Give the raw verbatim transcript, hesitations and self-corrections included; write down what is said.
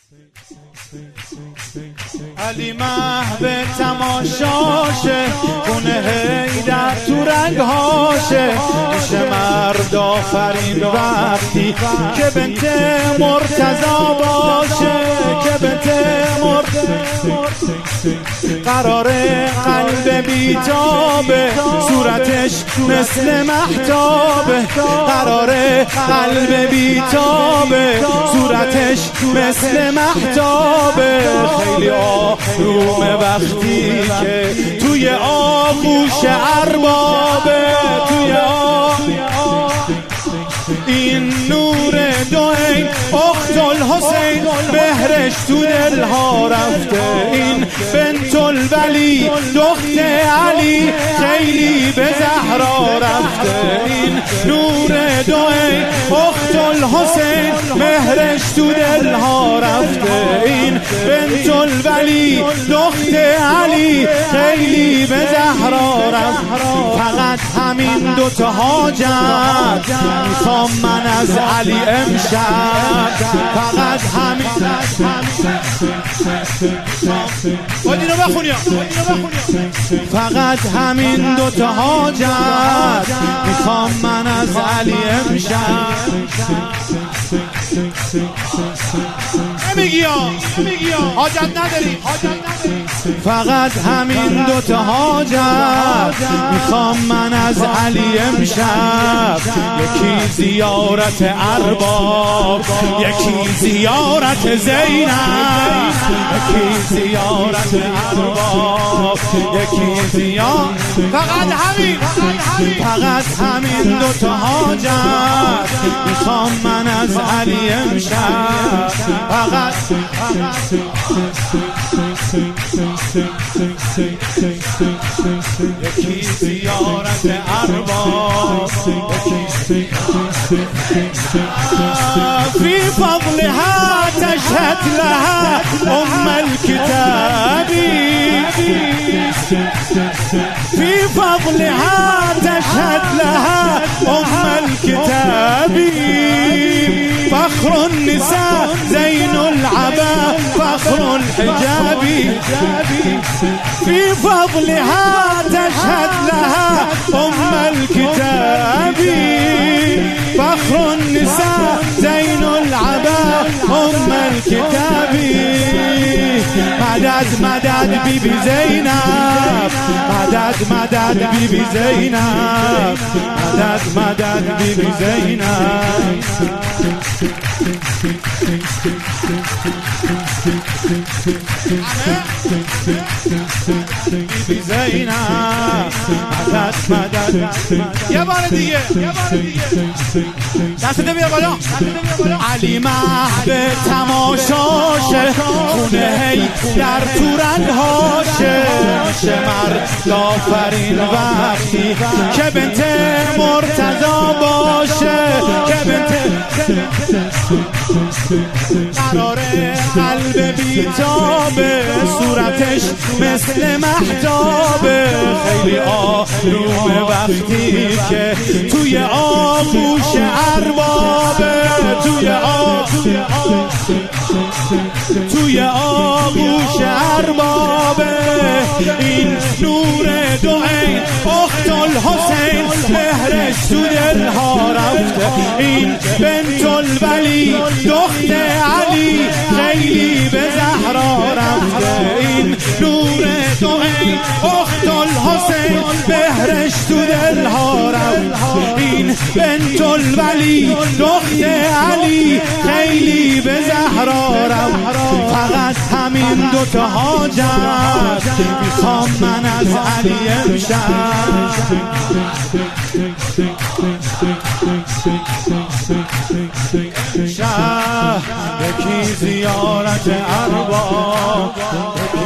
علی محو تماشاشه، خونه حیدر تو رنگهاشه، میشه مرد آفرین وقتی که بنت مرتضی باشه، که بنت مرتضی قراره قلب بیتابه، صورتش مثل مهتابه، قراره قلب بیتابه، صورتش مثل مهتابه. خیلی آرومه وقتی که توی آغوش اربابه، توی آغوش این نور دو عین اخت الحسین، مهرش تو دلها رفته، این بنت الولی دخت علی خیلی به زهرا رفته، این نور دو عین اخت الحسین، مهرش تو دلها رفته، این بنت الولی دخت علی خیلی به زهرا رفته. فقط همین دوتا حاجت میخوام من از علی امشب، فقط همین. باید اینو بخونیم، فقط همین دوتا حاجت میخوام من از علی امشب. نمیگی ها حاجت نداری، فقط همین دوتا حاجت میخوام من از علی امشب. یکی زیارت ارباب، یکی زیارت زینب، یکی زیارت ارباب، یکی زیارت. فقط همین، فقط همین دوتا حاجت میخوام من از علی امشب. فقط یکی زیارت ارباب، فی فضلها تشهد لها ام الكتاب، فی فضلها تشهد لها ام الكتاب. فخر النساء زين العبا فخر الحجاب، في فضلها تشهد لها ام الكتاب. فخر النساء زين العبا ام الكتاب. مدد مدد بی بی زینب، مدد مدد بی بی زینب، مدد مدد بی بی زینب. بی بی زینب مدد مدد. یه بار دیگه، یه بار دیگه دستت بیا بالا. علی محو تماشاشه، خونه حیدر تو رنگهاشه، میشه مرد آفرین وقتی که بنت مرتضی باشه، که بنت قراره قلب بیتابه، صورتش مثل مهتابه. خیلی آرومه وقتی که توی آغوش اربابه، توی آغوش توی آغوش اربابه. این نور دو عین اخت الحسین، مهرش تو دلها رفته، این بنت الولی دخت علی خیلی به زهرا رفته، این نور دو عین اخت الحسین، مهرش تو دلها رفته، این بنت الولی دخت علی خیلی به زهرا رفته. فقط همین دوتا حاجت میخوام من از علی امشب. شهر یکی زیارت ارباب،